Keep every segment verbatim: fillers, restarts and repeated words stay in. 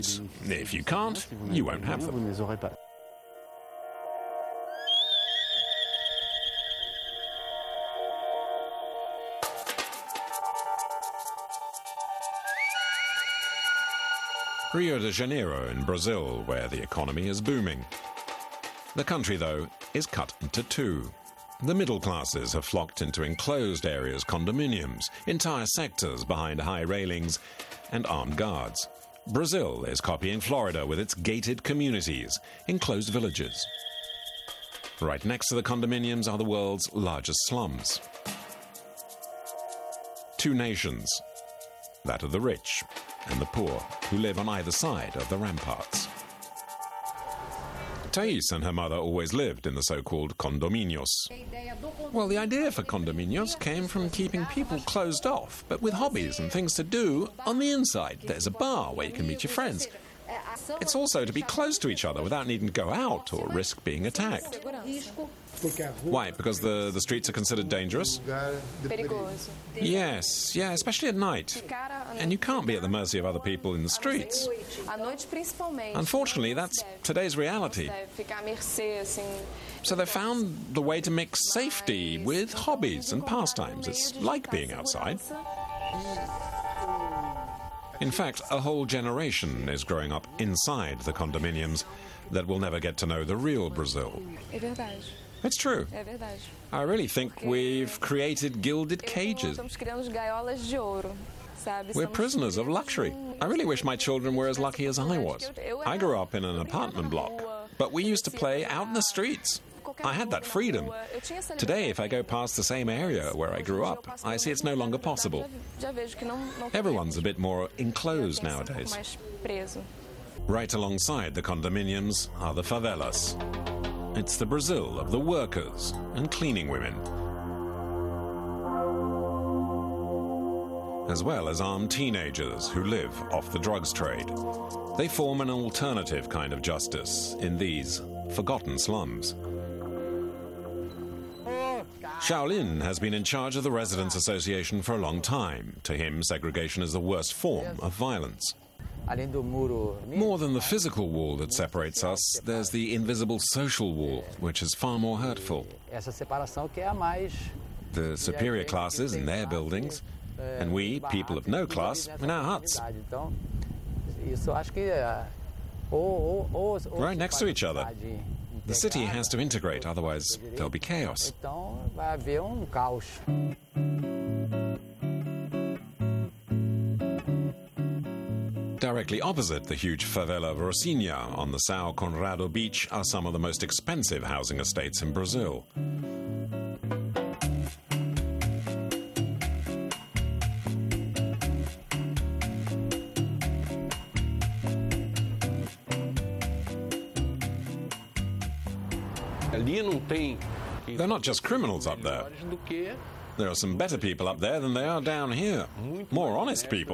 If you can't, you won't have them. Rio de Janeiro in Brazil, where the economy is booming. The country, though, is cut into two. The middle classes have flocked into enclosed areas, condominiums, entire sectors behind high railings, and armed guards. Brazil is copying Florida with its gated communities, enclosed villages. Right next to the condominiums are the world's largest slums. Two nations, that of the rich and the poor, who live on either side of the ramparts. Thais and her mother always lived in the so-called condominios. Well, the idea for condominios came from keeping people closed off, but with hobbies and things to do on the inside. There's a bar where you can meet your friends. It's also to be close to each other without needing to go out or risk being attacked. Why? Because the, the streets are considered dangerous? Yes, yeah, especially at night. And you can't be at the mercy of other people in the streets. Unfortunately, that's today's reality. So they found the way to mix safety with hobbies and pastimes. It's like being outside. In fact, a whole generation is growing up inside the condominiums that will never get to know the real Brazil. It's true. I really think we've created gilded cages. We're prisoners of luxury. I really wish my children were as lucky as I was. I grew up in an apartment block, but we used to play out in the streets. I had that freedom. Today, if I go past the same area where I grew up, I see it's no longer possible. Everyone's a bit more enclosed nowadays. Right alongside the condominiums are the favelas. It's the Brazil of the workers and cleaning women, as well as armed teenagers who live off the drugs trade. They form an alternative kind of justice in these forgotten slums. Shaolin has been in charge of the Residents' Association for a long time. To him, segregation is the worst form of violence. More than the physical wall that separates us, there's the invisible social wall, which is far more hurtful. The superior classes in their buildings, and we, people of no class, in our huts. Right next to each other. The city has to integrate, otherwise there'll be chaos. Directly opposite the huge favela of Rocinha on the São Conrado beach are some of the most expensive housing estates in Brazil. They're not just criminals up there. There are some better people up there than they are down here. More honest people.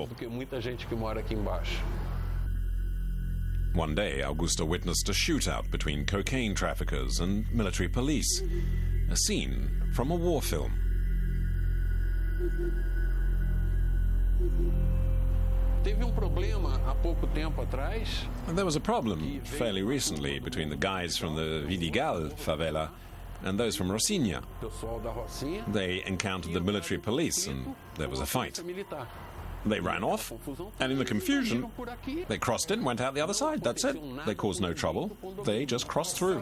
One day, Augusta witnessed a shootout between cocaine traffickers and military police. A scene from a war film. There was a problem fairly recently between the guys from the Vidigal favela and those from Rocinha. They encountered the military police and there was a fight. They ran off, and in the confusion, they crossed it and went out the other side. That's it. They caused no trouble. They just crossed through.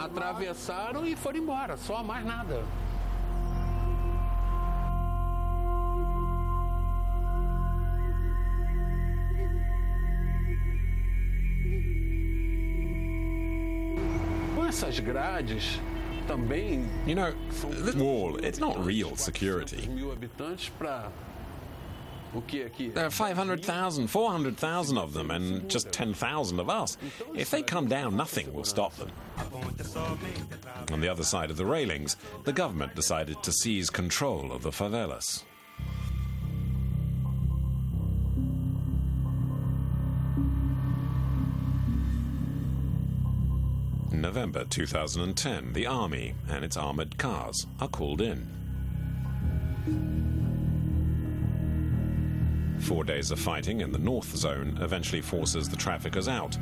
You know, this wall, it's not real security. There are five hundred thousand, four hundred thousand of them, and just ten thousand of us. If they come down, nothing will stop them. On the other side of the railings, the government decided to seize control of the favelas. In November two thousand ten, the army and its armored cars are called in. Four days of fighting in the North Zone eventually forces the traffickers out.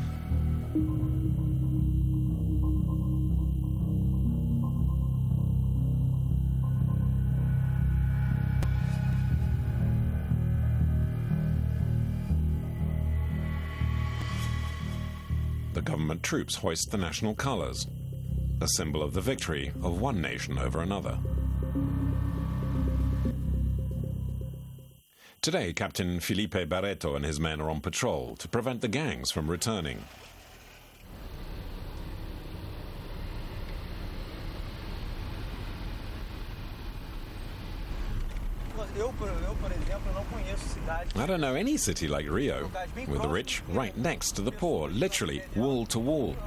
The government troops hoist the national colors, a symbol of the victory of one nation over another. Today, Captain Felipe Barreto and his men are on patrol to prevent the gangs from returning. I don't know any city like Rio, with the rich right next to the poor, literally wall to wall.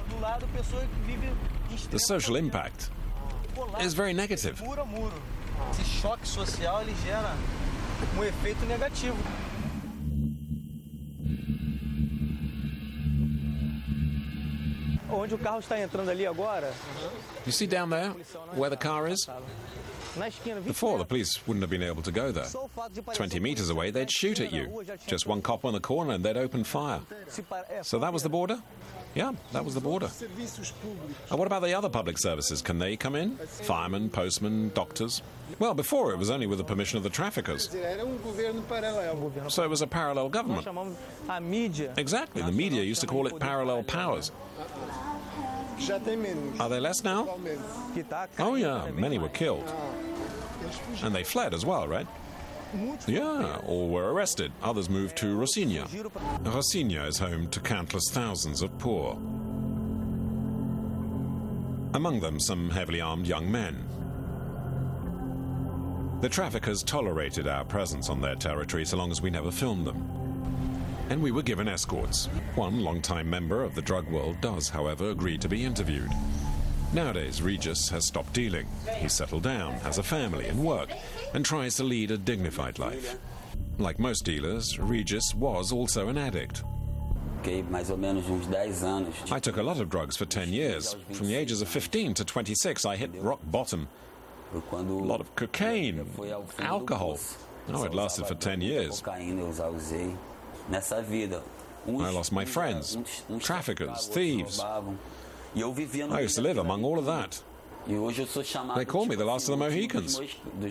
The social impact is very negative. Um efeito negativo. Onde o carro está entrando ali agora? You see down there where the car is? Before, the police wouldn't have been able to go there. Twenty meters away, they'd shoot at you. Just one cop on the corner and they'd open fire. So that was the border? Yeah, that was the border. And what about the other public services? Can they come in? Firemen, postmen, doctors? Well, before it was only with the permission of the traffickers. So it was a parallel government. Exactly, the media used to call it parallel powers. Are they less now? Oh yeah, many were killed. And they fled as well, right? Yeah, or were arrested. Others moved to Rocinha. Rocinha is home to countless thousands of poor. Among them, some heavily armed young men. The traffickers tolerated our presence on their territory so long as we never filmed them. And we were given escorts. One long-time member of the drug world does, however, agree to be interviewed. Nowadays, Regis has stopped dealing. He's settled down, has a family and work, and tries to lead a dignified life. Like most dealers, Regis was also an addict. I took a lot of drugs for ten years. From the ages of fifteen to twenty-six, I hit rock bottom. A lot of cocaine, alcohol. Oh, it lasted for ten years. I lost my friends, traffickers, thieves. I used to live among all of that. They call me the last of the Mohicans.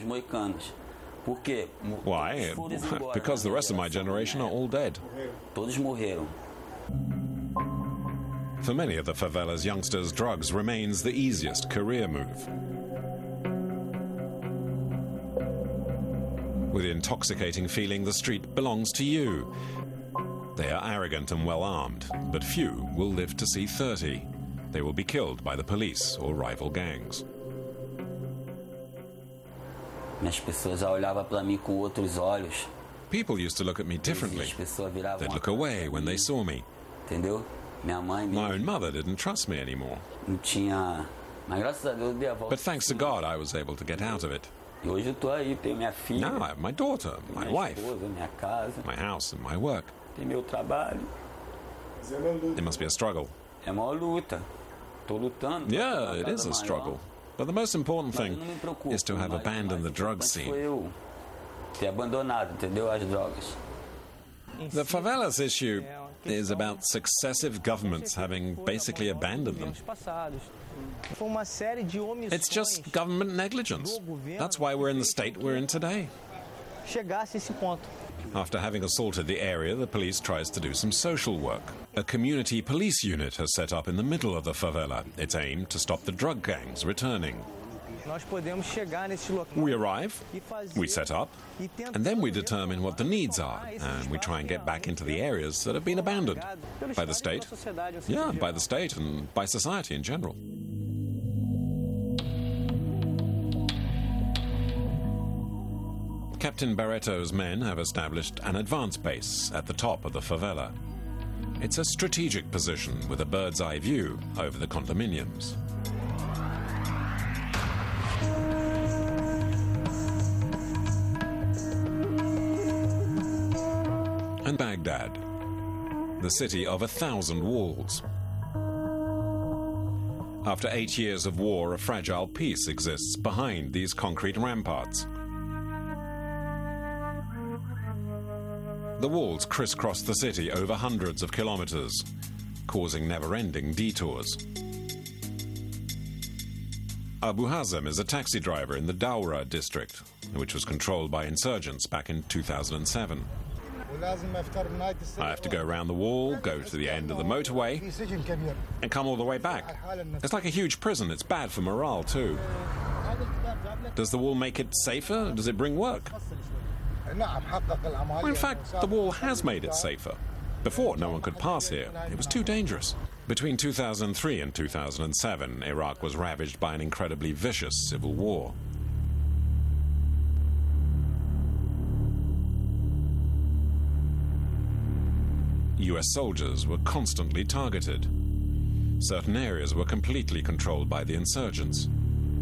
Why? Because the rest of my generation are all dead. For many of the favela's youngsters, drugs remains the easiest career move. With the intoxicating feeling the street belongs to you. They are arrogant and well-armed, but few will live to see thirty. They will be killed by the police or rival gangs. People used to look at me differently. They'd look away when they saw me. My own mother didn't trust me anymore. But thanks to God, I was able to get out of it. Now I have my daughter, my wife, my house and my work. It must be a struggle. Yeah, it is a struggle. But the most important thing is to have abandoned the drug scene. The favelas issue is about successive governments having basically abandoned them. It's just government negligence. That's why we're in the state we're in today. After having assaulted the area, the police tries to do some social work. A community police unit has set up in the middle of the favela. It's aimed to stop the drug gangs returning. We arrive, we set up, and then we determine what the needs are, and we try and get back into the areas that have been abandoned by the state. Yeah, by the state and by society in general. Captain Barreto's men have established an advance base at the top of the favela. It's a strategic position with a bird's-eye view over the condominiums. And Baghdad, the city of a thousand walls. After eight years of war, a fragile peace exists behind these concrete ramparts. The walls crisscrossed the city over hundreds of kilometers, causing never-ending detours. Abu Hazem is a taxi driver in the Daura district, which was controlled by insurgents back in two thousand seven. I have to go around the wall, go to the end of the motorway, and come all the way back. It's like a huge prison. It's bad for morale, too. Does the wall make it safer? Does it bring work? Well, in fact, the wall has made it safer. Before, no one could pass here. It was too dangerous. Between two thousand three and two thousand seven, Iraq was ravaged by an incredibly vicious civil war. U S soldiers were constantly targeted. Certain areas were completely controlled by the insurgents.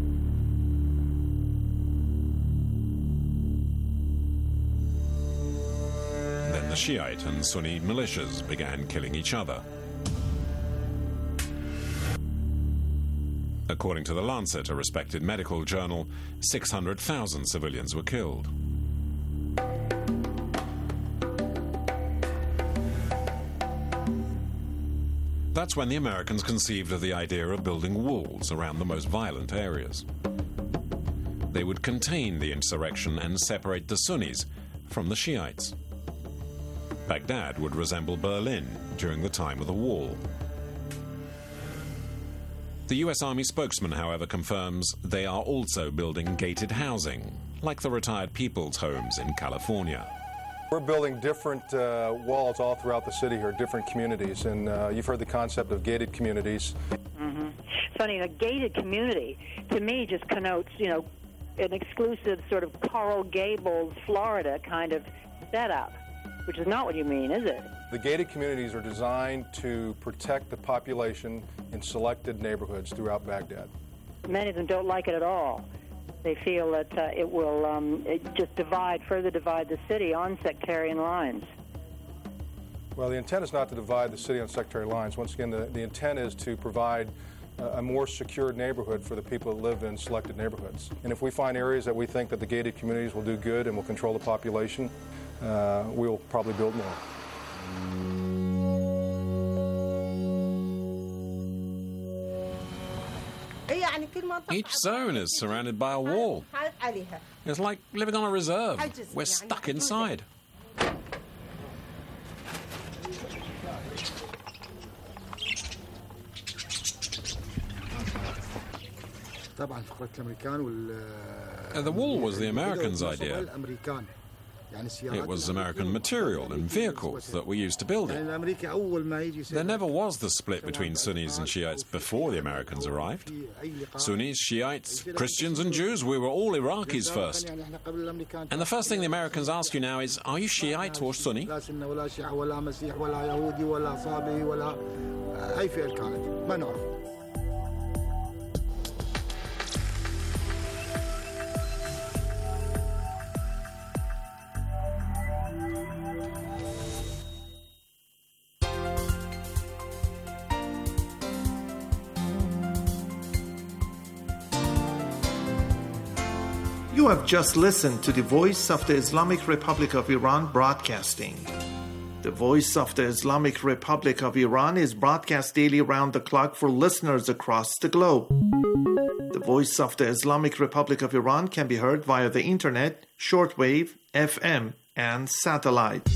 Then the Shiite and Sunni militias began killing each other. According to The Lancet, a respected medical journal, six hundred thousand civilians were killed. That's when the Americans conceived of the idea of building walls around the most violent areas. They would contain the insurrection and separate the Sunnis from the Shiites. Baghdad would resemble Berlin during the time of the wall. The U S Army spokesman, however, confirms they are also building gated housing, like the retired people's homes in California. We're building different uh, walls all throughout the city here, different communities, and uh, you've heard the concept of gated communities. Mm-hmm. Funny, a gated community, to me, just connotes, you know, an exclusive sort of Coral Gables, Florida kind of setup, which is not what you mean, is it? The gated communities are designed to protect the population in selected neighborhoods throughout Baghdad. Many of them don't like it at all. They feel that uh, it will um, it just divide, further divide the city on sectarian lines. Well, the intent is not to divide the city on sectarian lines. Once again, the, the intent is to provide uh, a more secure neighborhood for the people that live in selected neighborhoods. And if we find areas that we think that the gated communities will do good and will control the population, uh, we will probably build more. Each zone is surrounded by a wall. It's like living on a reserve. We're stuck inside. Uh, the wall was the Americans' idea. It was American material and vehicles that were used to build it. There never was the split between Sunnis and Shiites before the Americans arrived. Sunnis, Shiites, Christians and Jews, we were all Iraqis first. And the first thing the Americans ask you now is, are you Shiite or Sunni? You have just listened to the Voice of the Islamic Republic of Iran broadcasting. The Voice of the Islamic Republic of Iran is broadcast daily round the clock for listeners across the globe. The Voice of the Islamic Republic of Iran can be heard via the internet, shortwave, F M, and satellite.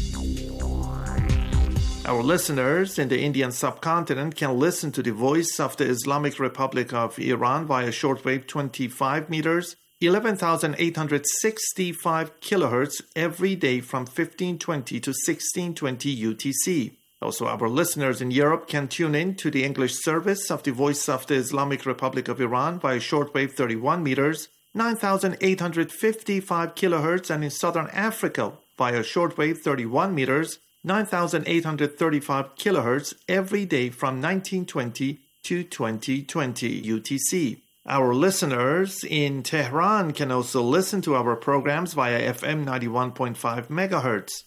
Our listeners in the Indian subcontinent can listen to the Voice of the Islamic Republic of Iran via shortwave twenty-five meters, eleven thousand eight hundred sixty-five kilohertz every day from fifteen twenty to sixteen twenty U T C. Also, our listeners in Europe can tune in to the English service of the Voice of the Islamic Republic of Iran via shortwave thirty-one meters, nine thousand eight hundred fifty-five kilohertz, and in Southern Africa via shortwave thirty-one meters, nine thousand eight hundred thirty-five kilohertz every day from nineteen twenty to twenty twenty U T C. Our listeners in Tehran can also listen to our programs via F M ninety-one point five megahertz.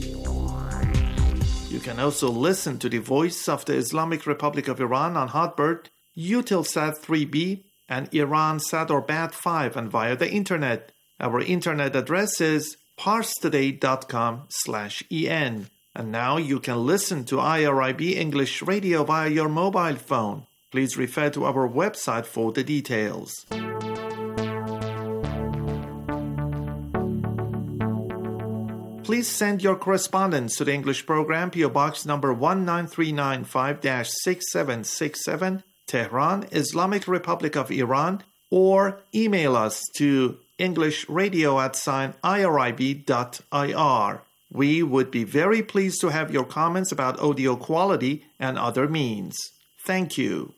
You can also listen to the Voice of the Islamic Republic of Iran on Hotbird, Eutelsat three B, and Iransat or Bat five, and via the internet. Our internet address is parstoday.com slash en. And now you can listen to I R I B English Radio via your mobile phone. Please refer to our website for the details. Please send your correspondence to the English program, P O Box number one nine three nine five dash six seven six seven, Tehran, Islamic Republic of Iran, or email us to englishradio at sign irib dot ir. We would be very pleased to have your comments about audio quality and other means. Thank you.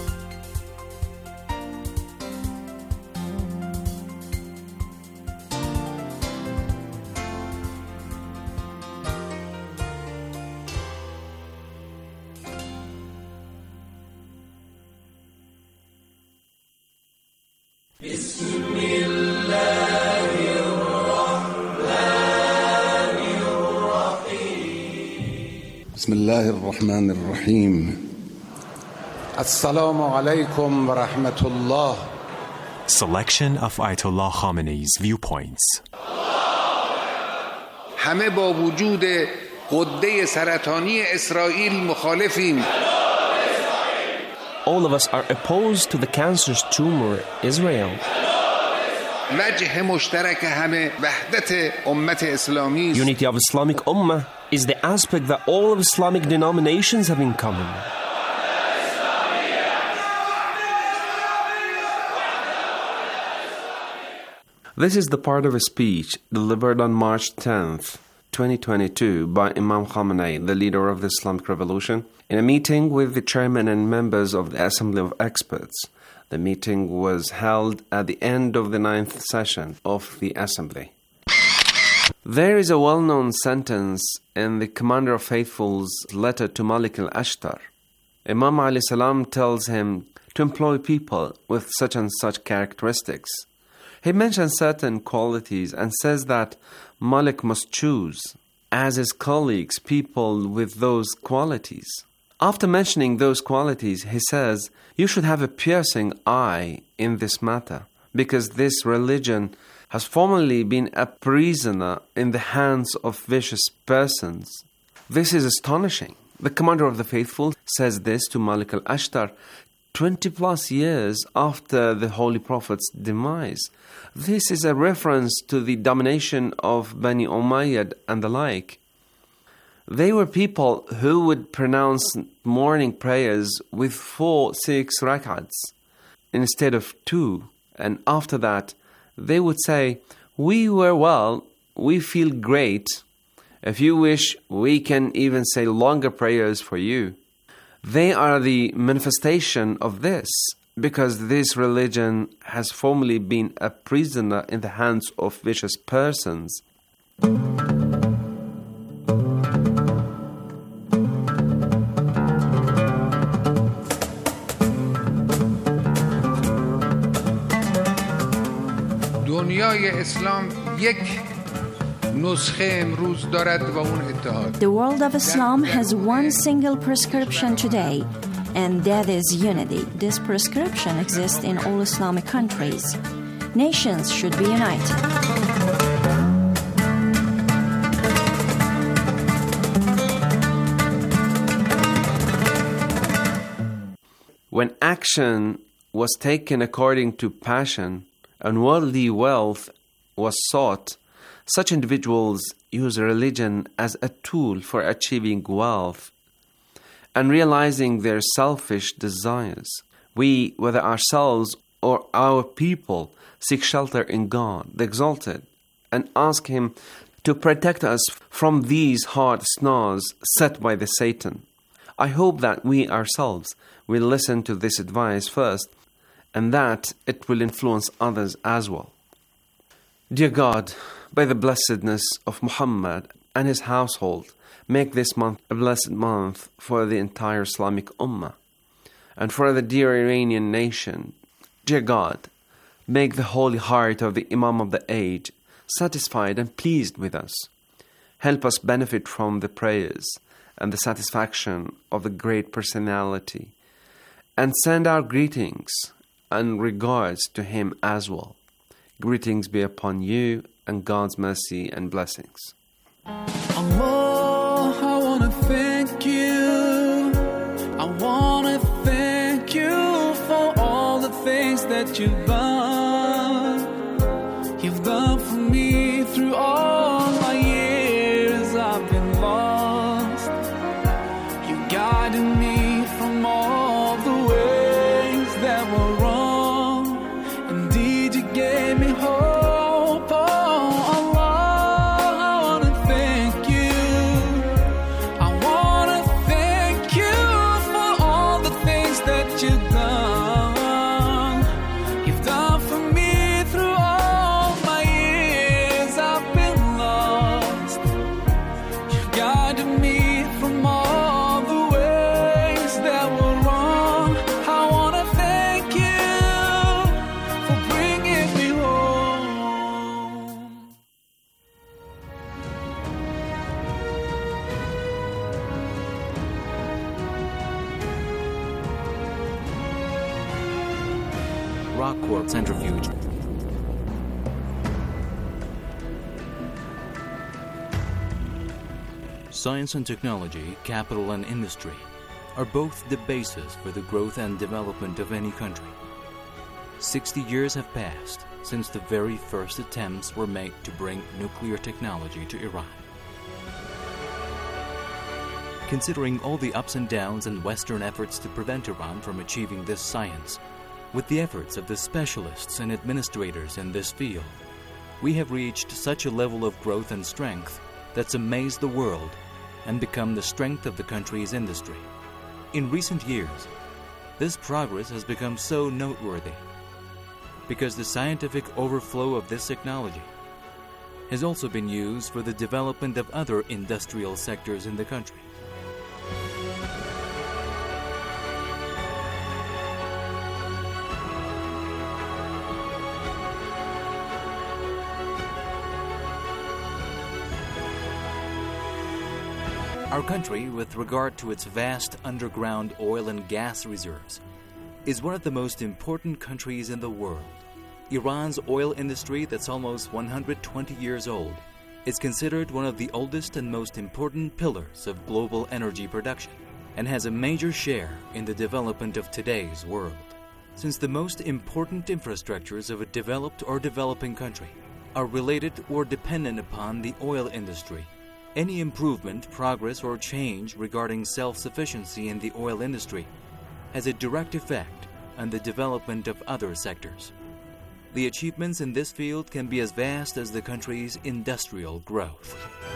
بسم الله الرحمن الرحيم السلام عليكم ورحمة الله. Selection of Ayatollah Khamenei's viewpoints. همه با وجود غده سرطانی اسرائیل مخالفیم. All of us are opposed to the cancerous tumor Israel. وجه مشترک همه وحدت امت اسلامی. Unity of Islamic Ummah is the aspect that all of Islamic denominations have in common. This is the part of a speech delivered on March tenth, twenty twenty-two by Imam Khamenei, the leader of the Islamic Revolution, in a meeting with the chairman and members of the Assembly of Experts. The meeting was held at the end of the ninth session of the Assembly. There is a well-known sentence in the Commander of Faithful's letter to Malik al-Ashtar. Imam alayhi salam tells him to employ people with such and such characteristics. He mentions certain qualities and says that Malik must choose, as his colleagues, people with those qualities. After mentioning those qualities, he says, you should have a piercing eye in this matter, because this religion has formerly been a prisoner in the hands of vicious persons. This is astonishing. The Commander of the Faithful says this to Malik al-Ashtar twenty plus years after the Holy Prophet's demise. This is a reference to the domination of Bani Umayyad and the like. They were people who would pronounce morning prayers with four, six rak'ats instead of two. And after that, they would say, we were well, we feel great. If you wish, we can even say longer prayers for you. They are the manifestation of this, because this religion has formerly been a prisoner in the hands of vicious persons. دنیای اسلام یک نسخه امروز دارد و اون اتحاد. The world of Islam has one single prescription today, and that is unity. This prescription exists in all Islamic countries. Nations should be united. When action was taken according to passion and worldly wealth was sought, such individuals use religion as a tool for achieving wealth and realizing their selfish desires. We, whether ourselves or our people, seek shelter in God, the Exalted, and ask Him to protect us from these hard snares set by the Satan. I hope that we ourselves will listen to this advice first, and that it will influence others as well. Dear God, by the blessedness of Muhammad and his household, make this month a blessed month for the entire Islamic Ummah and for the dear Iranian nation. Dear God, make the holy heart of the Imam of the age satisfied and pleased with us. Help us benefit from the prayers and the satisfaction of the great personality, and send our greetings and regards to him as well. Greetings be upon you and God's mercy and blessings. Allah, I want to thank you. I want to thank you for all the things that you've done. You've done for me through all my years I've been lost. You guided me from all the ways that were wrong. Indeed, you gave me hope. Oh, Allah, I want to thank you. I want to thank you for all the things that you've done. You've done for me through all my years I've been lost. You've guided me from all the ways that were wrong. I want to thank you for bringing me home. Rockport Centrifuge. Science and technology, capital and industry are both the basis for the growth and development of any country. Sixty years have passed since the very first attempts were made to bring nuclear technology to Iran. Considering all the ups and downs and Western efforts to prevent Iran from achieving this science, with the efforts of the specialists and administrators in this field, we have reached such a level of growth and strength that's amazed the world and become the strength of the country's industry. In recent years, this progress has become so noteworthy because the scientific overflow of this technology has also been used for the development of other industrial sectors in the country. Our country, with regard to its vast underground oil and gas reserves, is one of the most important countries in the world. Iran's oil industry, that's almost one hundred twenty years old, is considered one of the oldest and most important pillars of global energy production and has a major share in the development of today's world. Since the most important infrastructures of a developed or developing country are related or dependent upon the oil industry, any improvement, progress, or change regarding self-sufficiency in the oil industry has a direct effect on the development of other sectors. The achievements in this field can be as vast as the country's industrial growth.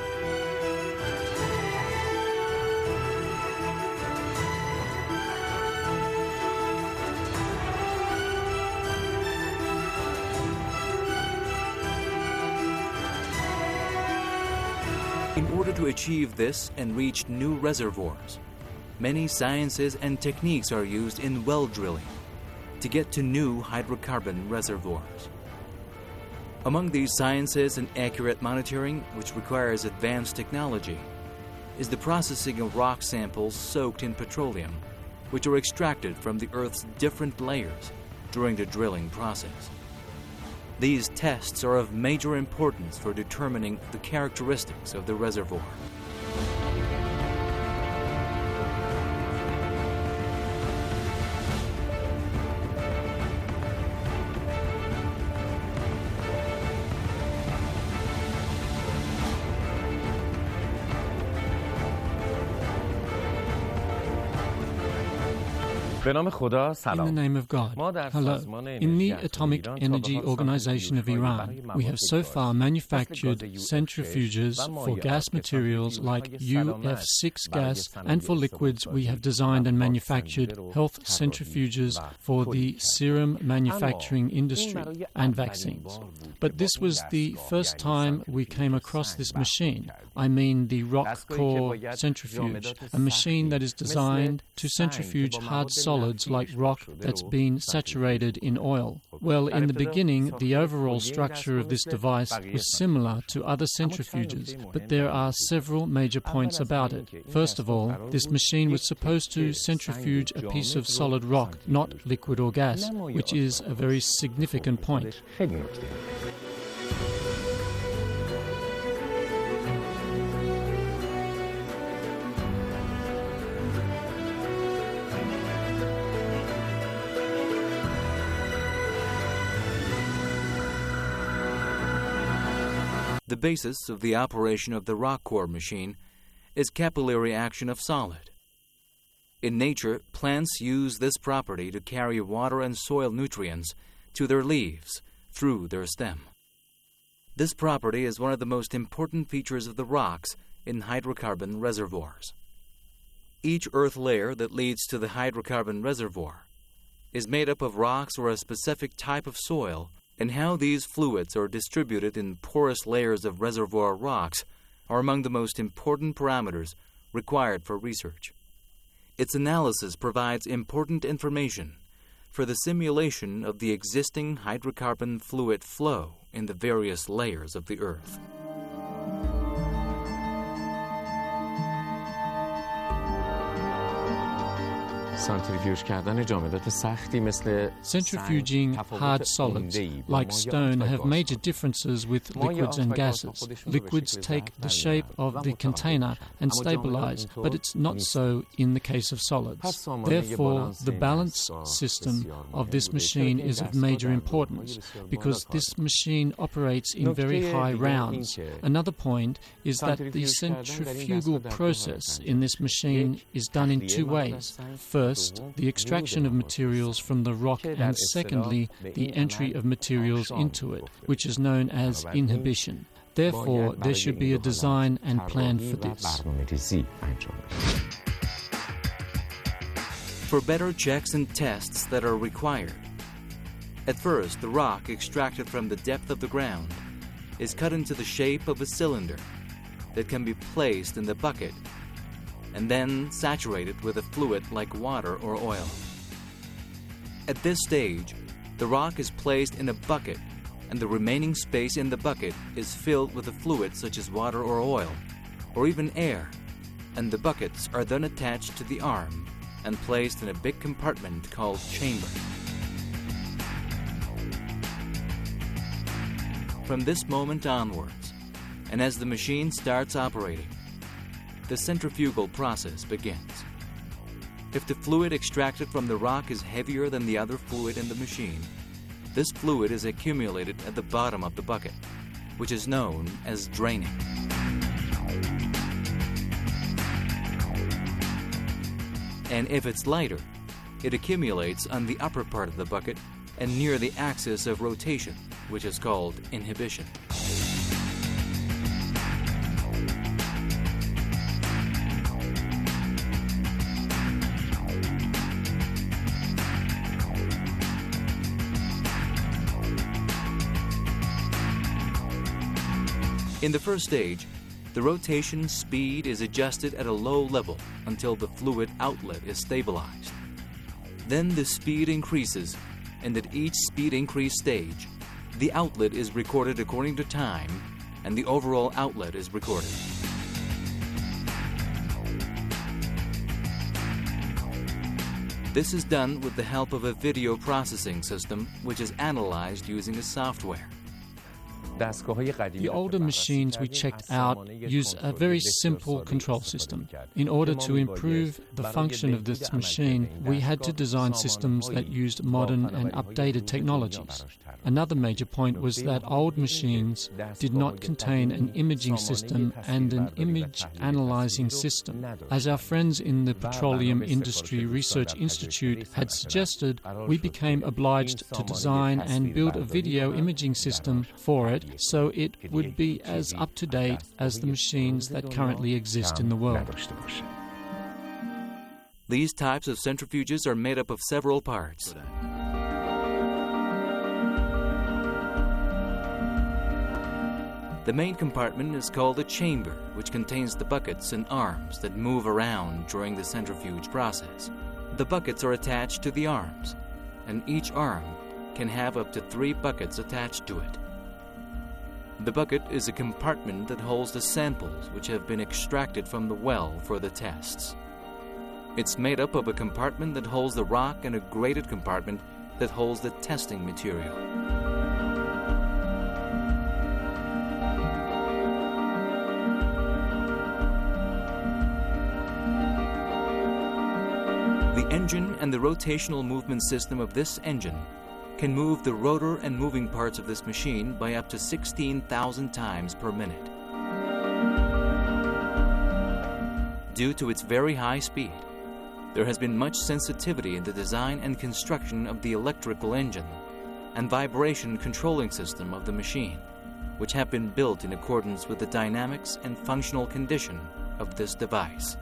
In order to achieve this and reach new reservoirs, many sciences and techniques are used in well drilling to get to new hydrocarbon reservoirs. Among these sciences and accurate monitoring, which requires advanced technology, is the processing of rock samples soaked in petroleum, which are extracted from the Earth's different layers during the drilling process. These tests are of major importance for determining the characteristics of the reservoir. In the name of God. Hello. In the Atomic Energy Organization of Iran, we have so far manufactured centrifuges for gas materials like U F six gas, and for liquids we have designed and manufactured health centrifuges for the serum manufacturing industry and vaccines. But this was the first time we came across this machine. I mean the rock core centrifuge, a machine that is designed to centrifuge hard solids like rock that's been saturated in oil. Well, in the beginning, the overall structure of this device was similar to other centrifuges, but there are several major points about it. First of all, this machine was supposed to centrifuge a piece of solid rock, not liquid or gas, which is a very significant point. The basis of the operation of the rock core machine is capillary action of solid. In nature, plants use this property to carry water and soil nutrients to their leaves through their stem. This property is one of the most important features of the rocks in hydrocarbon reservoirs. Each earth layer that leads to the hydrocarbon reservoir is made up of rocks or a specific type of soil, and how these fluids are distributed in porous layers of reservoir rocks are among the most important parameters required for research. Its analysis provides important information for the simulation of the existing hydrocarbon fluid flow in the various layers of the earth. Centrifuging hard solids, like stone, have major differences with liquids and gases. Liquids take the shape of the container and stabilize, but it's not so in the case of solids. Therefore, the balance system of this machine is of major importance, because this machine operates in very high rounds. Another point is that the centrifugal process in this machine is done in two ways. First, the extraction of materials from the rock, and secondly, the entry of materials into it, which is known as inhibition. Therefore, there should be a design and plan for this. For better checks and tests that are required, at first, the rock extracted from the depth of the ground is cut into the shape of a cylinder that can be placed in the bucket and then saturated with a fluid like water or oil. At this stage, the rock is placed in a bucket, and the remaining space in the bucket is filled with a fluid such as water or oil, or even air, and the buckets are then attached to the arm and placed in a big compartment called chamber. From this moment onwards, and as the machine starts operating, the centrifugal process begins. If the fluid extracted from the rock is heavier than the other fluid in the machine, this fluid is accumulated at the bottom of the bucket, which is known as draining. And if it's lighter, it accumulates on the upper part of the bucket and near the axis of rotation, which is called inhibition. In the first stage, the rotation speed is adjusted at a low level until the fluid outlet is stabilized. Then the speed increases, and at each speed increase stage, the outlet is recorded according to time, and the overall outlet is recorded. This is done with the help of a video processing system, which is analyzed using a software. The older machines we checked out use a very simple control system. In order to improve the function of this machine, we had to design systems that used modern and updated technologies. Another major point was that old machines did not contain an imaging system and an image analyzing system. As our friends in the Petroleum Industry Research Institute had suggested, we became obliged to design and build a video imaging system for it, so it would be as up-to-date as the machines that currently exist in the world. These types of centrifuges are made up of several parts. The main compartment is called a chamber, which contains the buckets and arms that move around during the centrifuge process. The buckets are attached to the arms, and each arm can have up to three buckets attached to it. The bucket is a compartment that holds the samples which have been extracted from the well for the tests. It's made up of a compartment that holds the rock and a graded compartment that holds the testing material. The engine and the rotational movement system of this engine can move the rotor and moving parts of this machine by up to sixteen thousand times per minute. Due to its very high speed, there has been much sensitivity in the design and construction of the electrical engine and vibration controlling system of the machine, which have been built in accordance with the dynamics and functional condition of this device.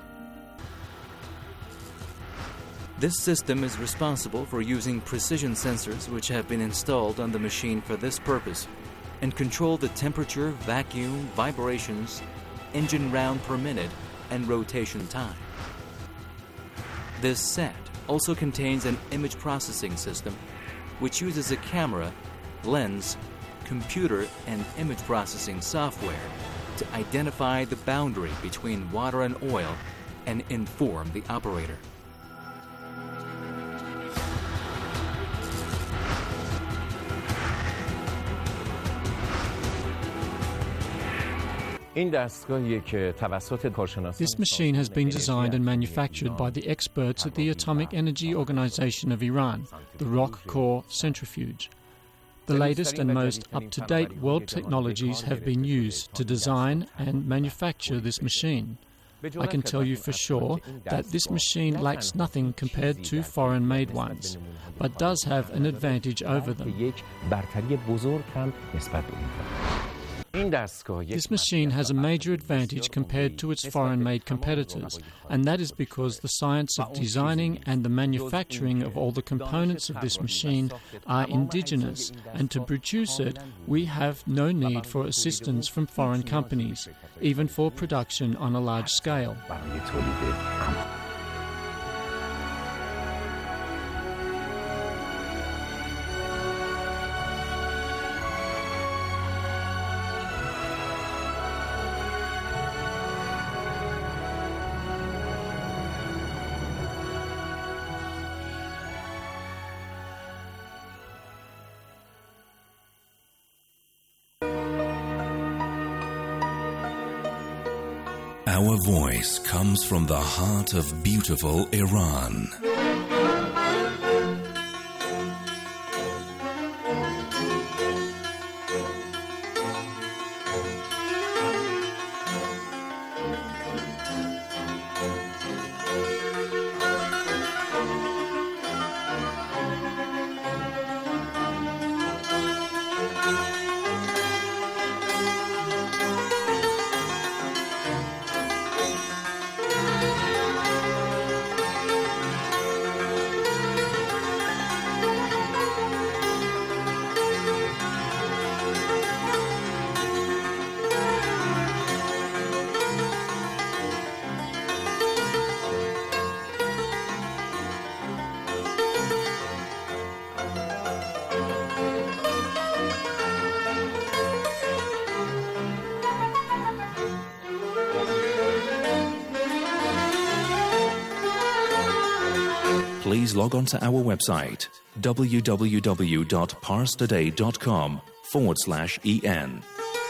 This system is responsible for using precision sensors which have been installed on the machine for this purpose and control the temperature, vacuum, vibrations, engine round per minute, and rotation time. This set also contains an image processing system which uses a camera, lens, computer, and image processing software to identify the boundary between water and oil and inform the operator. This machine has been designed and manufactured by the experts at the Atomic Energy Organization of Iran, the Rock Core Centrifuge. The latest and most up-to-date world technologies have been used to design and manufacture this machine. I can tell you for sure that this machine lacks nothing compared to foreign-made ones, but does have an advantage over them. This machine has a major advantage compared to its foreign-made competitors, and that is because the science of designing and the manufacturing of all the components of this machine are indigenous, and to produce it, we have no need for assistance from foreign companies, even for production on a large scale. Our voice comes from the heart of beautiful Iran. Please log on to our website, www.parstoday.com forward slash en.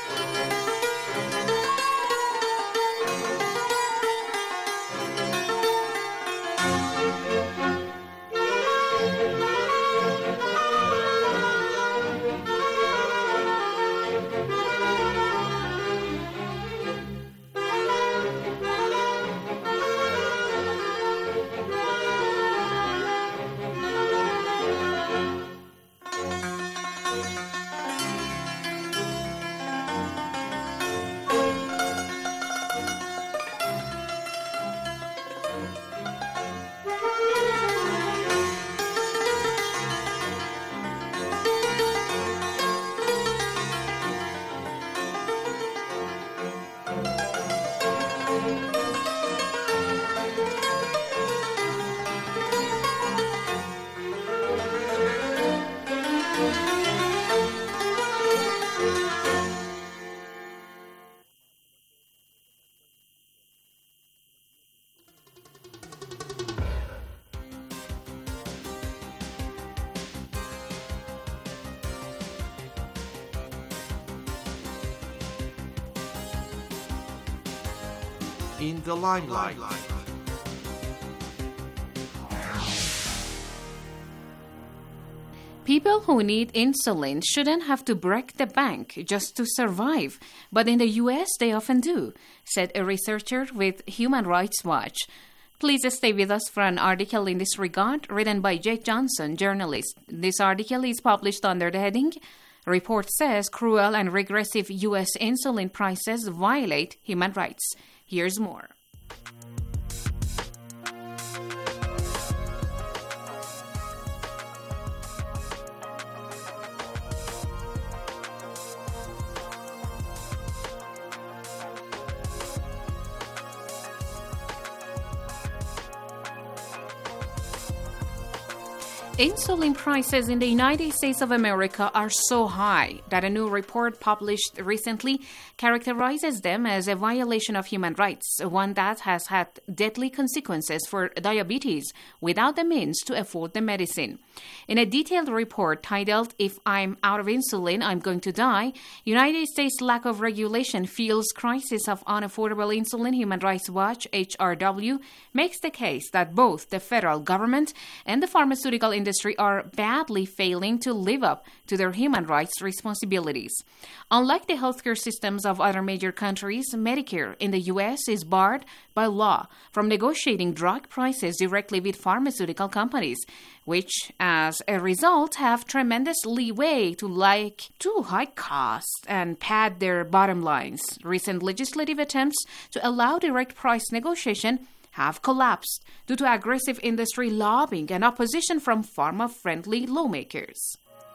In the limelight. People who need insulin shouldn't have to break the bank just to survive, but in the U S they often do, said a researcher with Human Rights Watch. Please stay with us for an article in this regard written by Jake Johnson, journalist. This article is published under the heading, Report says cruel and regressive U S insulin prices violate human rights. Here's more. Insulin prices in the United States of America are so high that a new report published recently characterizes them as a violation of human rights, one that has had deadly consequences for diabetes without the means to afford the medicine. In a detailed report titled, If I'm Out of Insulin, I'm Going to Die, United States Lack of Regulation Fuels Crisis of Unaffordable Insulin, Human Rights Watch, H R W, makes the case that both the federal government and the pharmaceutical industry are badly failing to live up to their human rights responsibilities. Unlike the healthcare systems of other major countries, Medicare in the U S is barred by law from negotiating drug prices directly with pharmaceutical companies, which, as a result, have tremendous leeway to like too high costs and pad their bottom lines. Recent legislative attempts to allow direct price negotiation have collapsed due to aggressive industry lobbying and opposition from pharma-friendly lawmakers.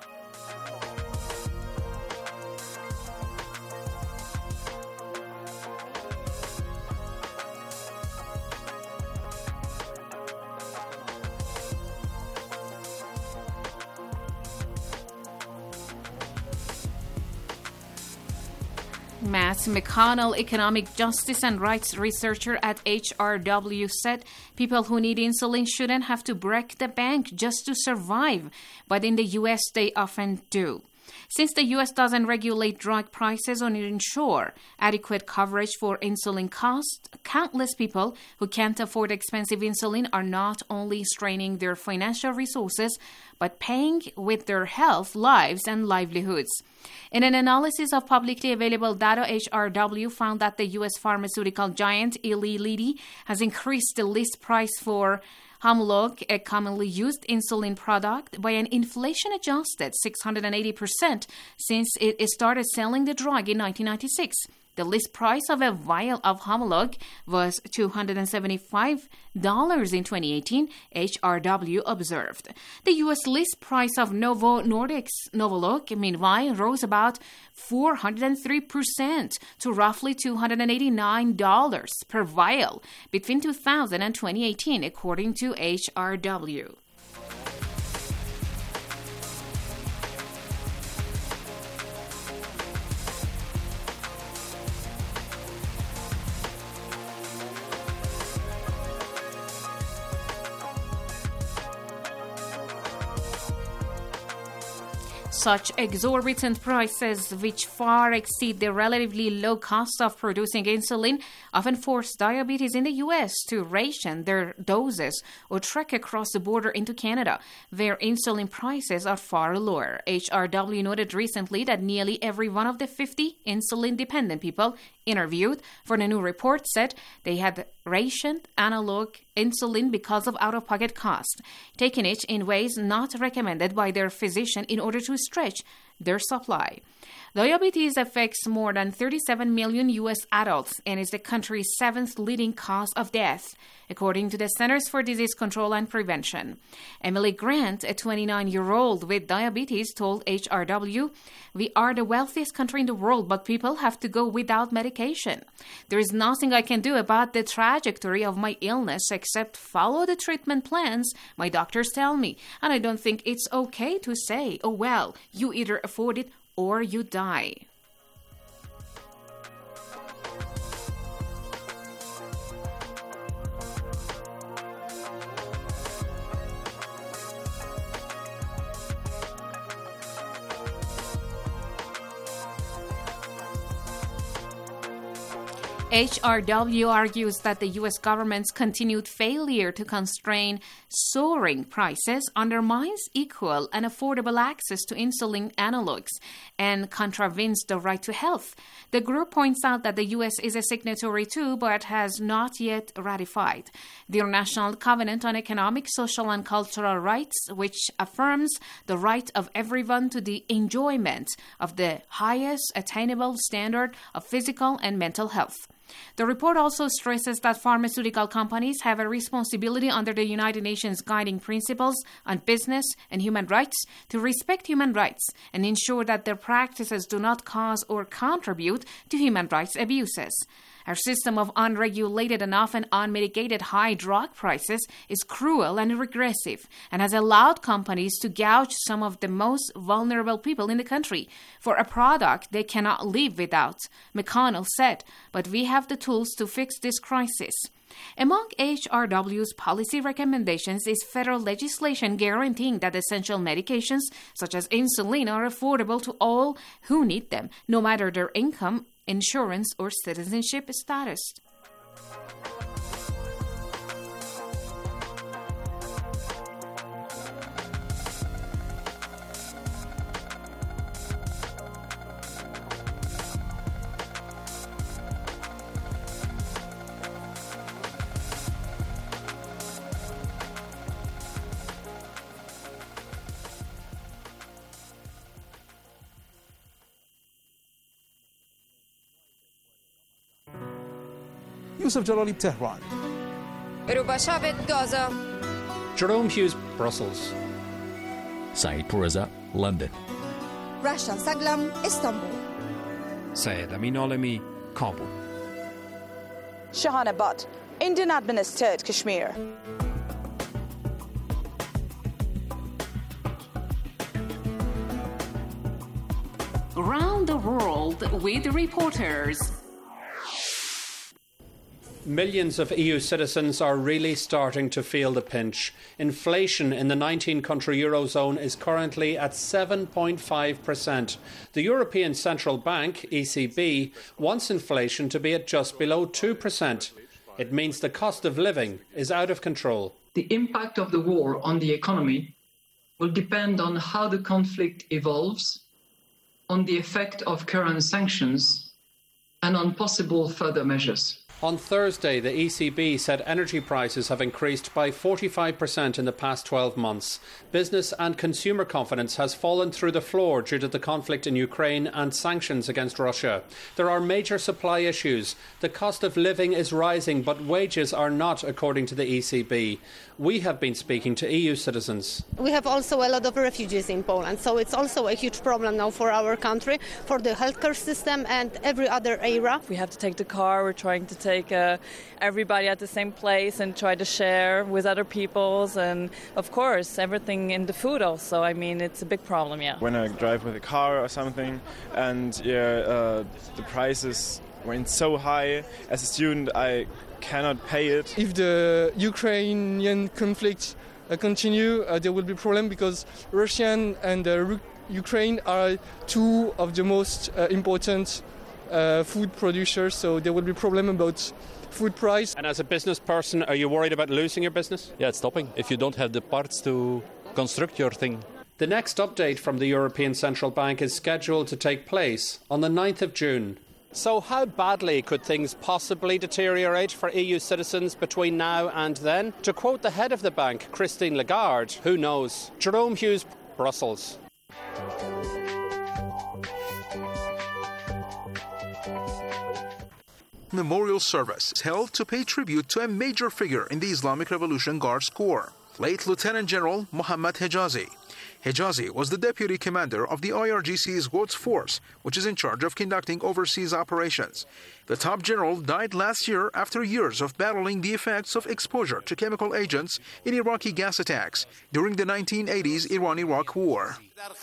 Matt McConnell, economic justice and rights researcher at H R W, said people who need insulin shouldn't have to break the bank just to survive, but in the U S they often do. Since the U S doesn't regulate drug prices or ensure adequate coverage for insulin costs, countless people who can't afford expensive insulin are not only straining their financial resources, but paying with their health, lives, and livelihoods. In an analysis of publicly available data, H R W found that the U S pharmaceutical giant Eli Lilly has increased the list price for Homolog, a commonly used insulin product, by an inflation-adjusted six hundred eighty percent since it started selling the drug in nineteen ninety-six. The list price of a vial of Homolog was two hundred seventy-five dollars in twenty eighteen, H R W observed. The U S list price of Novo Nordisk's Novolog, meanwhile, rose about four hundred three percent to roughly two hundred eighty-nine dollars per vial between two thousand and twenty eighteen, according to H R W. Such exorbitant prices, which far exceed the relatively low cost of producing insulin, often force diabetes in the U S to ration their doses or trek across the border into Canada, where insulin prices are far lower. H R W noted recently that nearly every one of the fifty insulin-dependent people interviewed for the new report said they had rationed analog insulin because of out-of-pocket cost, taking it in ways not recommended by their physician in order to stretch their supply. Diabetes affects more than thirty-seven million U S adults and is the country's seventh leading cause of death, according to the Centers for Disease Control and Prevention. Emily Grant, a twenty-nine-year-old with diabetes, told H R W, "We are the wealthiest country in the world, but people have to go without medication. There is nothing I can do about the trajectory of my illness except follow the treatment plans my doctors tell me, and I don't think it's okay to say, oh well, you either afford it or you die." H R W argues that the U S government's continued failure to constrain soaring prices undermines equal and affordable access to insulin analogs and contravenes the right to health. The group points out that the U S is a signatory to, but has not yet ratified, the International Covenant on Economic, Social, and Cultural Rights, which affirms the right of everyone to the enjoyment of the highest attainable standard of physical and mental health. The report also stresses that pharmaceutical companies have a responsibility under the United Nations Guiding Principles on Business and Human Rights to respect human rights and ensure that their practices do not cause or contribute to human rights abuses. Our system of unregulated and often unmitigated high drug prices is cruel and regressive and has allowed companies to gouge some of the most vulnerable people in the country for a product they cannot live without, McConnell said, but we have the tools to fix this crisis. Among H R W's policy recommendations is federal legislation guaranteeing that essential medications such as insulin are affordable to all who need them, no matter their income, insurance, or citizenship status. Yusuf Jalali, Tehran. Rubashavet, Gaza. Jerome Hughes, Brussels. Saeed Pourreza, London. Rasha Saglam, Istanbul. Syed Amin Alami, Kabul. Shahana Butt, Indian administered Kashmir. Around the world with reporters. Millions of E U citizens are really starting to feel the pinch. Inflation in the nineteen-country Eurozone is currently at seven point five percent. The European Central Bank, E C B, wants inflation to be at just below two percent. It means the cost of living is out of control. The impact of the war on the economy will depend on how the conflict evolves, on the effect of current sanctions, and on possible further measures. On Thursday, the E C B said energy prices have increased by forty-five percent in the past twelve months. Business and consumer confidence has fallen through the floor due to the conflict in Ukraine and sanctions against Russia. There are major supply issues. The cost of living is rising, but wages are not, according to the E C B. We have been speaking to E U citizens. We have also a lot of refugees in Poland, so it's also a huge problem now for our country, for the healthcare system and every other area. We have to take the car, we're trying to take uh, everybody at the same place and try to share with other peoples, and of course everything in the food also. I mean, it's a big problem, yeah. When I drive with a car or something and yeah, uh, the prices went so high, as a student I cannot pay it. If the Ukrainian conflict uh, continue, uh, there will be problem because Russia and uh, Ru- Ukraine are two of the most uh, important uh, food producers, so there will be problem about food price. And as a business person, are you worried about losing your business? Yeah, it's stopping if you don't have the parts to construct your thing. The next update from the European Central Bank is scheduled to take place on the ninth of June. So how badly could things possibly deteriorate for E U citizens between now and then? To quote the head of the bank, Christine Lagarde, who knows? Jerome Hughes, Brussels. Memorial service is held to pay tribute to a major figure in the Islamic Revolution Guards Corps, late Lieutenant General Mohammad Hejazi. Hejazi was the deputy commander of the I R G C's Quds Force, which is in charge of conducting overseas operations. The top general died last year after years of battling the effects of exposure to chemical agents in Iraqi gas attacks during the nineteen eighties Iran-Iraq War.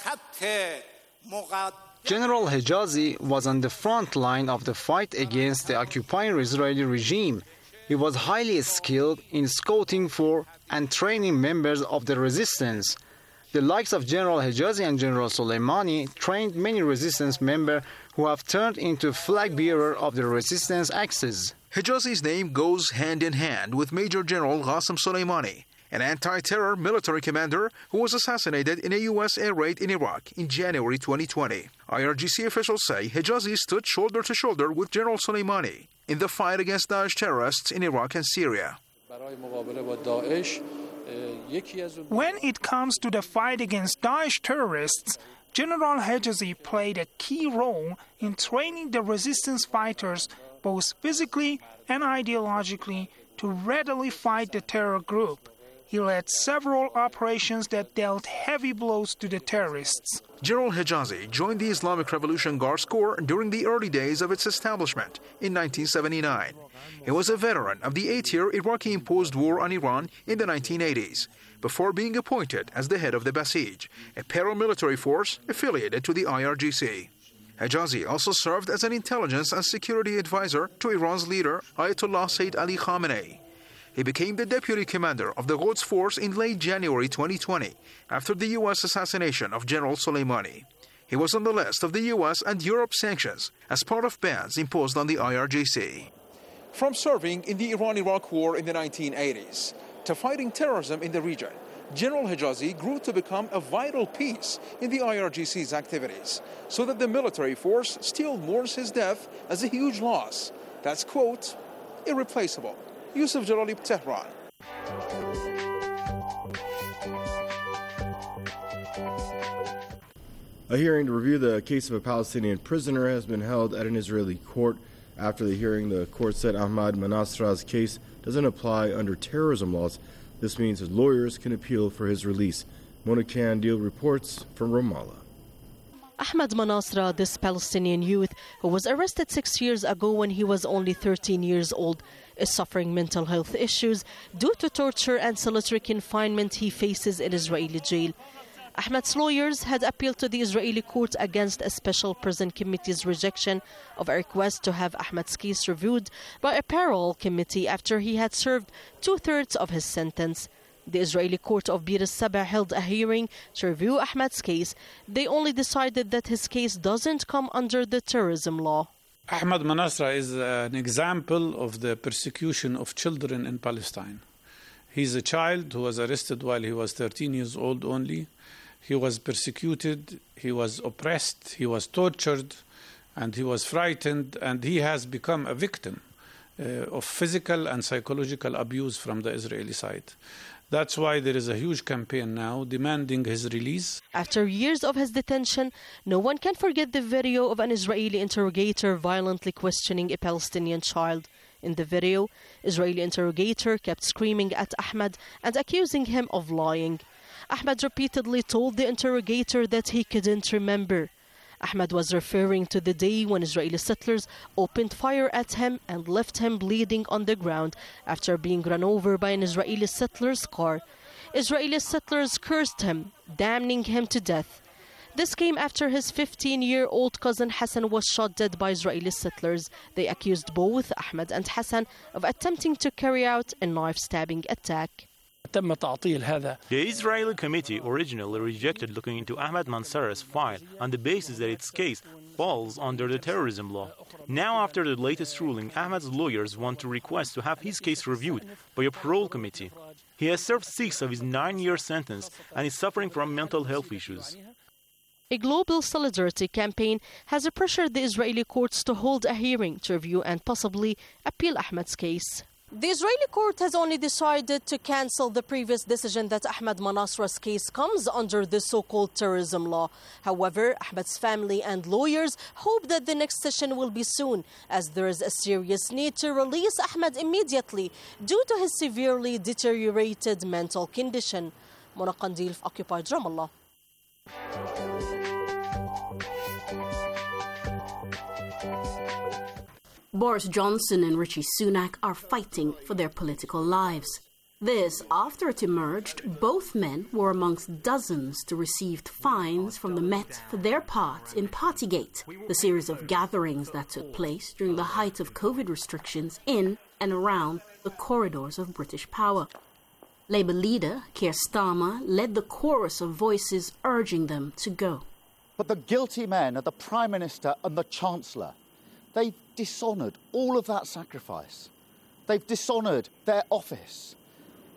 General Hejazi was on the front line of the fight against the occupying Israeli regime. He was highly skilled in scouting for and training members of the resistance. The likes of General Hejazi and General Soleimani trained many resistance members who have turned into flag bearer of the resistance axis. Hejazi's name goes hand in hand with Major General Qasem Soleimani, an anti-terror military commander who was assassinated in a U S air raid in Iraq in January twenty twenty. I R G C officials say Hejazi stood shoulder to shoulder with General Soleimani in the fight against Daesh terrorists in Iraq and Syria. When it comes to the fight against Daesh terrorists, General Hejazi played a key role in training the resistance fighters both physically and ideologically to readily fight the terror group. He led several operations that dealt heavy blows to the terrorists. General Hejazi joined the Islamic Revolution Guards Corps during the early days of its establishment in nineteen seventy-nine. He was a veteran of the eight-year Iraqi-imposed war on Iran in the nineteen eighties, before being appointed as the head of the Basij, a paramilitary force affiliated to the I R G C. Hejazi also served as an intelligence and security advisor to Iran's leader, Ayatollah Sayyid Ali Khamenei. He became the deputy commander of the Quds Force in late January twenty twenty, after the U S assassination of General Soleimani. He was on the list of the U S and Europe sanctions as part of bans imposed on the I R G C. From serving in the Iran-Iraq War in the nineteen eighties to fighting terrorism in the region, General Hejazi grew to become a vital piece in the I R G C's activities, so that the military force still mourns his death as a huge loss. That's, quote, irreplaceable. Yusuf Jalali, Tehran. A hearing to review the case of a Palestinian prisoner has been held at an Israeli court. After the hearing, the court said Ahmad Manasra's case doesn't apply under terrorism laws. This means his lawyers can appeal for his release. Mona Kandil reports from Ramallah. Ahmad Manasra, this Palestinian youth who was arrested six years ago when he was only thirteen years old, is suffering mental health issues due to torture and solitary confinement he faces in Israeli jail. Ahmad's lawyers had appealed to the Israeli court against a special prison committee's rejection of a request to have Ahmad's case reviewed by a parallel committee after he had served two-thirds of his sentence. The Israeli court of Bir al-Sabah held a hearing to review Ahmad's case. They only decided that his case doesn't come under the terrorism law. Ahmad Manasra is an example of the persecution of children in Palestine. He's a child who was arrested while he was thirteen years old only. He was persecuted, he was oppressed, he was tortured, and he was frightened, and he has become a victim uh, of physical and psychological abuse from the Israeli side. That's why there is a huge campaign now demanding his release. After years of his detention, no one can forget the video of an Israeli interrogator violently questioning a Palestinian child. In the video, Israeli interrogator kept screaming at Ahmad and accusing him of lying. Ahmad repeatedly told the interrogator that he couldn't remember. Ahmad was referring to the day when Israeli settlers opened fire at him and left him bleeding on the ground after being run over by an Israeli settler's car. Israeli settlers cursed him, damning him to death. This came after his fifteen-year-old cousin Hassan was shot dead by Israeli settlers. They accused both Ahmad and Hassan of attempting to carry out a knife-stabbing attack. The Israeli committee originally rejected looking into Ahmad Manasra's file on the basis that its case falls under the terrorism law. Now, after the latest ruling, Ahmad's lawyers want to request to have his case reviewed by a parole committee. He has served six of his nine-year sentence and is suffering from mental health issues. A global solidarity campaign has pressured the Israeli courts to hold a hearing to review and possibly appeal Ahmad's case. The Israeli court has only decided to cancel the previous decision that Ahmad Manasra's case comes under the so-called terrorism law. However, Ahmad's family and lawyers hope that the next session will be soon, as there is a serious need to release Ahmad immediately due to his severely deteriorated mental condition. Mona Kandil, Occupied Ramallah. Boris Johnson and Rishi Sunak are fighting for their political lives. This after it emerged both men were amongst dozens to receive fines from the Met for their part in Partygate, the series of gatherings that took place during the height of COVID restrictions in and around the corridors of British power. Labour leader Keir Starmer led the chorus of voices urging them to go. But the guilty men are the Prime Minister and the Chancellor. They've dishonoured all of that sacrifice. They've dishonoured their office.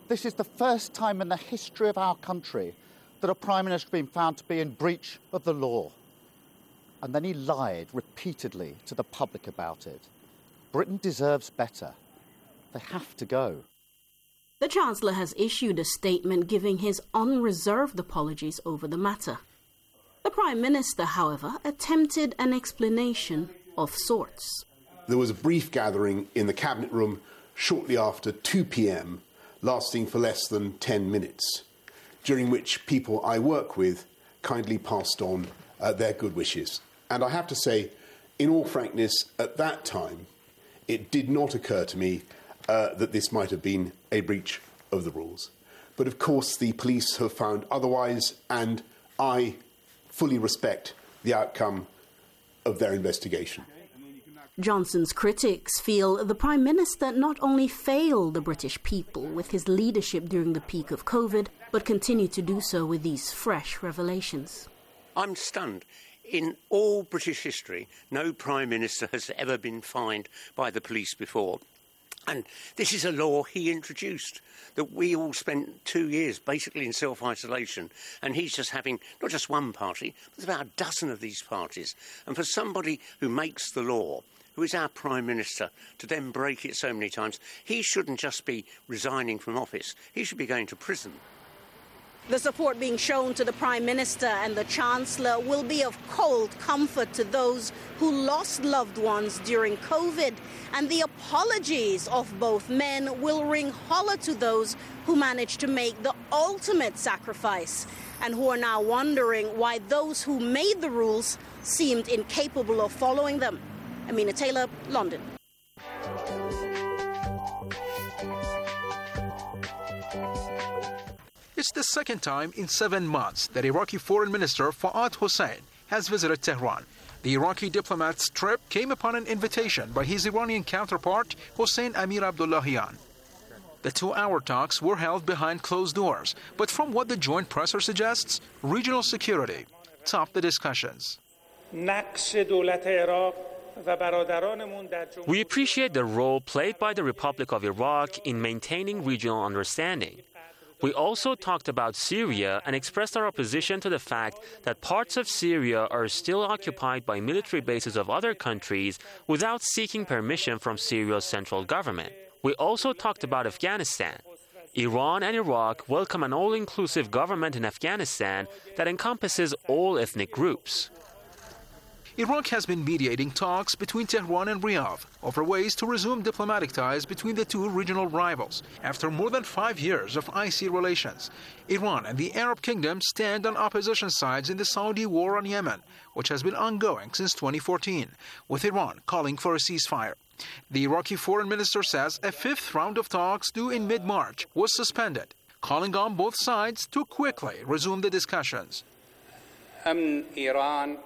This is the first time in the history of our country that a Prime Minister has been found to be in breach of the law. And then he lied repeatedly to the public about it. Britain deserves better. They have to go. The Chancellor has issued a statement giving his unreserved apologies over the matter. The Prime Minister, however, attempted an explanation of sorts. There was a brief gathering in the Cabinet Room shortly after two p m, lasting for less than ten minutes, during which people I work with kindly passed on uh, their good wishes. And I have to say, in all frankness, at that time, it did not occur to me uh, that this might have been a breach of the rules. But of course, the police have found otherwise, and I fully respect the outcome of their investigation. Johnson's critics feel the Prime Minister not only failed the British people with his leadership during the peak of COVID, but continued to do so with these fresh revelations. I'm stunned. In all British history, no Prime Minister has ever been fined by the police before. And this is a law he introduced, that we all spent two years basically in self-isolation, and he's just having not just one party, but about a dozen of these parties. And for somebody who makes the law, who is our Prime Minister, to then break it so many times, he shouldn't just be resigning from office, he should be going to prison. The support being shown to the Prime Minister and the Chancellor will be of cold comfort to those who lost loved ones during COVID, and the apologies of both men will ring hollow to those who managed to make the ultimate sacrifice and who are now wondering why those who made the rules seemed incapable of following them. Amina Taylor, London. It's the second time in seven months that Iraqi Foreign Minister Fa'ad Hussein has visited Tehran. The Iraqi diplomat's trip came upon an invitation by his Iranian counterpart, Hossein Amir Abdullahian. The two-hour talks were held behind closed doors, but from what the joint presser suggests, regional security topped the discussions. We appreciate the role played by the Republic of Iraq in maintaining regional understanding. We also talked about Syria and expressed our opposition to the fact that parts of Syria are still occupied by military bases of other countries without seeking permission from Syria's central government. We also talked about Afghanistan. Iran and Iraq welcome an all-inclusive government in Afghanistan that encompasses all ethnic groups. Iraq has been mediating talks between Tehran and Riyadh over ways to resume diplomatic ties between the two regional rivals. After more than five years of icy relations, Iran and the Arab Kingdom stand on opposition sides in the Saudi war on Yemen, which has been ongoing since twenty fourteen, with Iran calling for a ceasefire. The Iraqi foreign minister says a fifth round of talks due in mid-March was suspended, calling on both sides to quickly resume the discussions. Iraq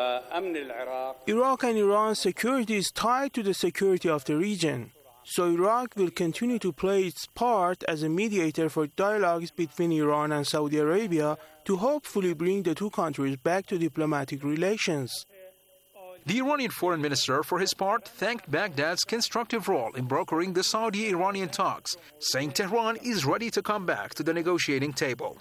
and Iran's security is tied to the security of the region, so Iraq will continue to play its part as a mediator for dialogues between Iran and Saudi Arabia to hopefully bring the two countries back to diplomatic relations. The Iranian foreign minister, for his part, thanked Baghdad's constructive role in brokering the Saudi-Iranian talks, saying Tehran is ready to come back to the negotiating table.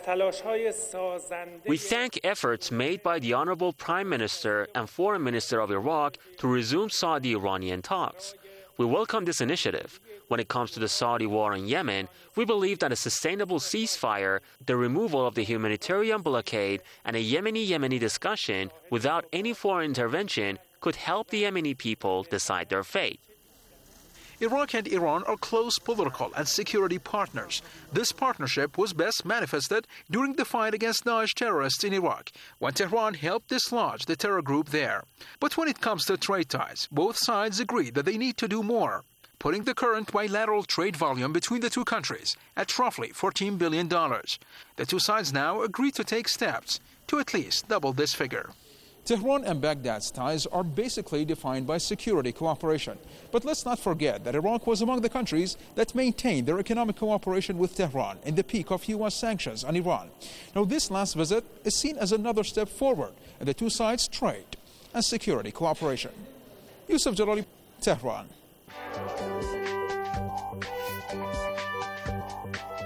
We thank efforts made by the Honorable Prime Minister and Foreign Minister of Iraq to resume Saudi-Iranian talks. We welcome this initiative. When it comes to the Saudi war in Yemen, we believe that a sustainable ceasefire, the removal of the humanitarian blockade, and a Yemeni-Yemeni discussion without any foreign intervention could help the Yemeni people decide their fate. Iraq and Iran are close political and security partners. This partnership was best manifested during the fight against Daesh terrorists in Iraq, when Tehran helped dislodge the terror group there. But when it comes to trade ties, both sides agree that they need to do more, putting the current bilateral trade volume between the two countries at roughly fourteen billion dollars. The two sides now agree to take steps to at least double this figure. Tehran and Baghdad's ties are basically defined by security cooperation. But let's not forget that Iraq was among the countries that maintained their economic cooperation with Tehran in the peak of U S sanctions on Iran. Now, this last visit is seen as another step forward in the two sides' trade and security cooperation. Yusuf Jalali, Tehran.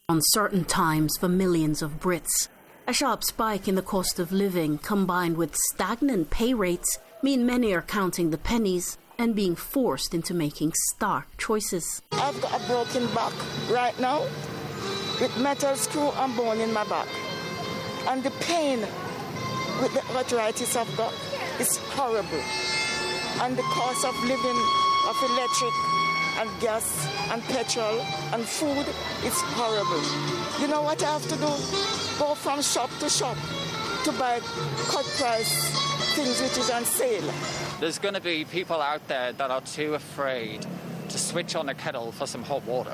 Uncertain times for millions of Brits. A sharp spike in the cost of living combined with stagnant pay rates mean many are counting the pennies and being forced into making stark choices. I've got a broken back right now with metal screw and bone in my back. And the pain with the arthritis I've got is horrible. And the cost of living of electric and gas and petrol and food is horrible. You know what I have to do? Go from shop to shop to buy cut price things which is on sale. There's going to be people out there that are too afraid to switch on a kettle for some hot water.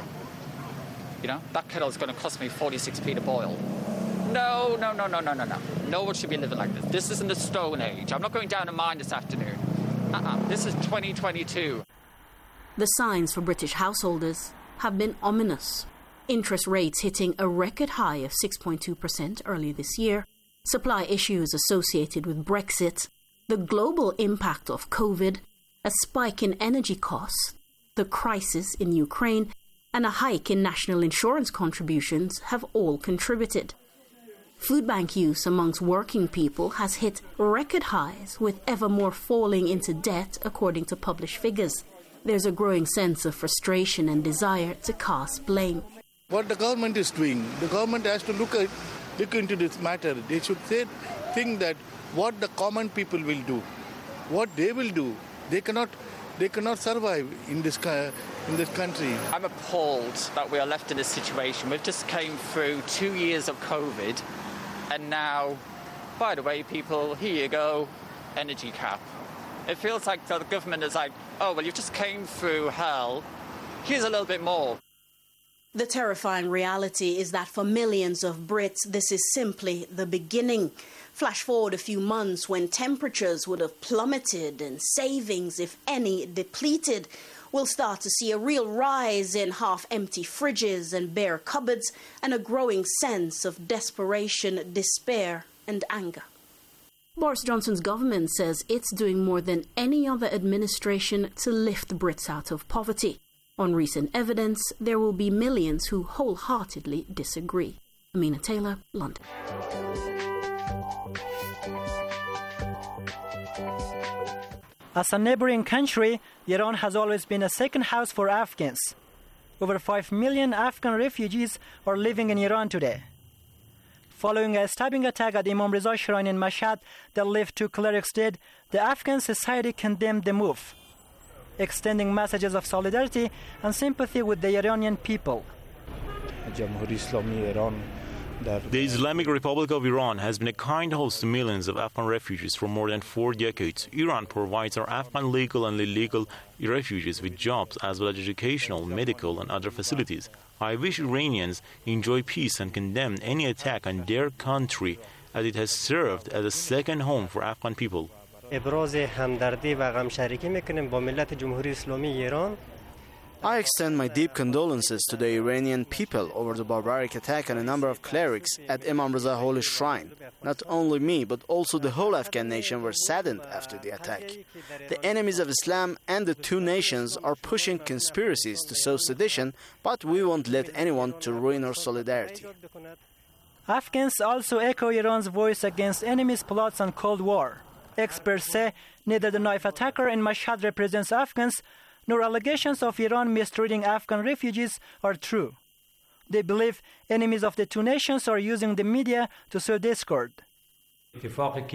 You know, that kettle is going to cost me forty-six p to boil. No, no, no, no, no, no, no. No one should be living like this. This isn't the Stone Age. I'm not going down a mine this afternoon. Uh-uh. This is twenty twenty-two. The signs for British householders have been ominous. Interest rates hitting a record high of six point two percent earlier this year, supply issues associated with Brexit, the global impact of COVID, a spike in energy costs, the crisis in Ukraine, and a hike in national insurance contributions have all contributed. Food bank use amongst working people has hit record highs, with ever more falling into debt according to published figures. There's a growing sense of frustration and desire to cast blame. What the government is doing, the government has to look at, look into this matter. They should say, think that what the common people will do, what they will do. They cannot, they cannot survive in this in this country. I'm appalled that we are left in this situation. We've just came through two years of COVID, and now, by the way, people, here you go, energy cap. It feels like the government is like, oh, well, you just came through hell. Here's a little bit more. The terrifying reality is that for millions of Brits, this is simply the beginning. Flash forward a few months when temperatures would have plummeted and savings, if any, depleted. We'll start to see a real rise in half-empty fridges and bare cupboards and a growing sense of desperation, despair and anger. Boris Johnson's government says it's doing more than any other administration to lift Brits out of poverty. On recent evidence, there will be millions who wholeheartedly disagree. Amina Taylor, London. As a neighboring country, Iran has always been a second house for Afghans. Over five million Afghan refugees are living in Iran today. Following a stabbing attack at Imam Reza Shrine in Mashhad that left two clerics dead, the Afghan society condemned the move, extending messages of solidarity and sympathy with the Iranian people. The Islamic Republic of Iran has been a kind host to millions of Afghan refugees for more than four decades. Iran provides our Afghan legal and illegal refugees with jobs as well as educational, medical and other facilities. I wish Iranians enjoy peace and condemn any attack on their country, as it has served as a second home for Afghan people. I extend my deep condolences to the Iranian people over the barbaric attack on a number of clerics at Imam Reza Holy Shrine. Not only me, but also the whole Afghan nation were saddened after the attack. The enemies of Islam and the two nations are pushing conspiracies to sow sedition, but we won't let anyone to ruin our solidarity. Afghans also echo Iran's voice against enemies' plots on Cold War. Experts say neither the knife attacker in Mashhad represents Afghans, nor allegations of Iran mistreating Afghan refugees are true. They believe enemies of the two nations are using the media to sow discord. The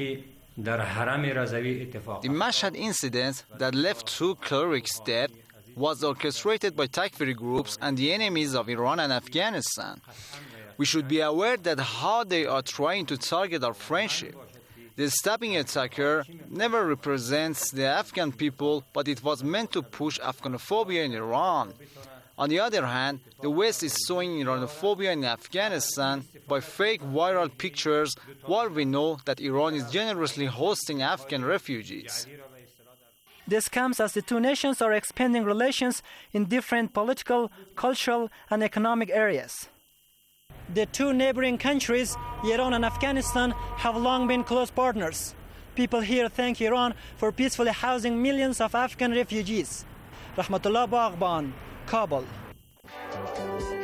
Mashhad incident that left two clerics dead was orchestrated by Takfiri groups and the enemies of Iran and Afghanistan. We should be aware that how they are trying to target our friendship. The stabbing attacker never represents the Afghan people, but it was meant to push Afghanophobia in Iran. On the other hand, the West is sowing Iranophobia in Afghanistan by fake viral pictures, while we know that Iran is generously hosting Afghan refugees. This comes as the two nations are expanding relations in different political, cultural, and economic areas. The two neighboring countries, Iran and Afghanistan, have long been close partners. People here thank Iran for peacefully housing millions of Afghan refugees. Rahmatullah Baghban, Kabul.